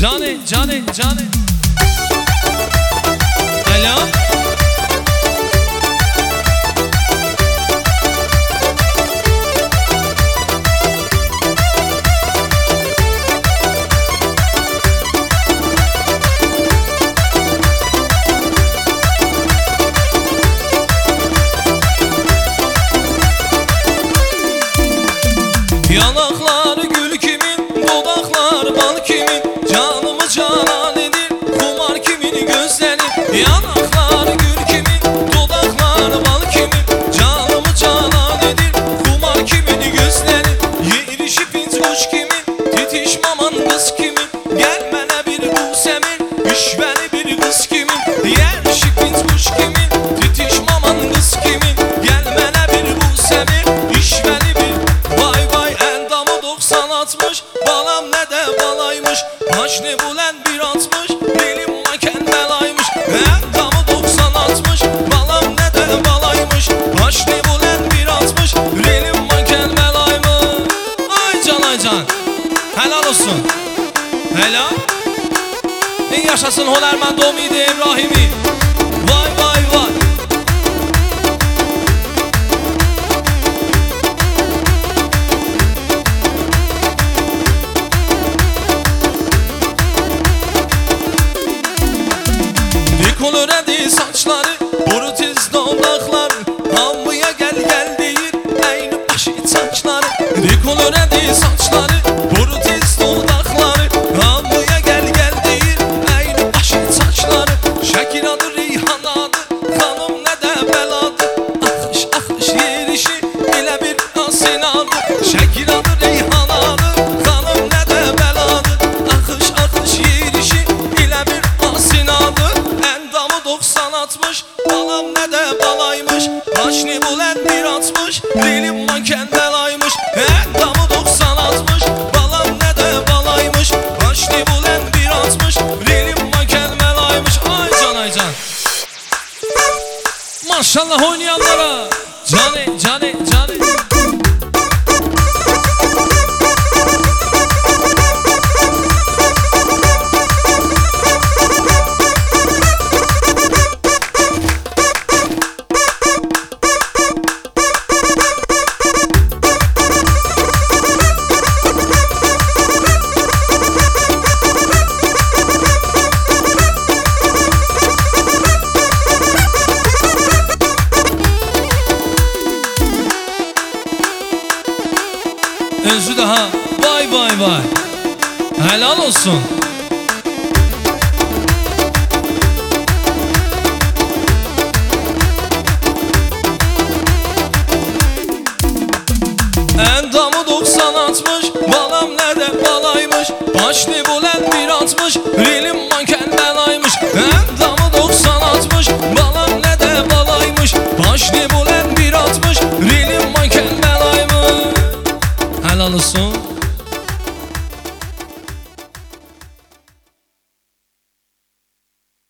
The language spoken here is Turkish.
Cane, cane, cane. Alo. Yanaklar gül kimin, dudaklar bal kimin, canımı canan edir, kumar kimin gözleri. Yanaklar gül kimin, dudaklar bal kimin, canımı canan edir, kumar kimin gözleri. Yerişi pinç kuş kimin, titiş maman kız kimin, gelmene bir bu semin, işveli bir kız kimin. Yerişi pinç kuş kimin, titiş maman kız kimin, gelmene bir bu semin, işveli bir. Vay vay endamı 90-60, balam ne de balaymış, haşni bulen 1.60, benim maken belaymış. Endamı 90-60, balam ne de balaymış, haşni bulen 1.60, benim maken belaymış. Ay can ay can, helal olsun. Helal. Yaşasın Honermen Domidi İbrahimi. Vay vay vay. Koloredi saçları, boru tiz dodakları, hamıya gel gel deyir, eyni başı saçları. Koloredi saçları, boru tiz dodakları, hamıya gel gel deyir, eyni başı saçları. Şekil adı Reyhan adı, hanım ne de beladı, akış akış yerişi ile bir asin adı. Şekil adı Reyhan adı, hanım ne de beladı, akış akış yerişi ile bir asin adı. 90-60, balam ne de balaymış, haşni bulen 1.60, dilim maken belaymış. Endamı 90-60, balam ne de balaymış, haşni bulen 1.60, dilim maken belaymış. Ay can ay can. Maşallah oynayanlara. Cane cane cane. Özü daha vay vay vay. Helal olsun. Endamı 90-60, balam ne de balaymış, haşni bulen 1.60, rilim manken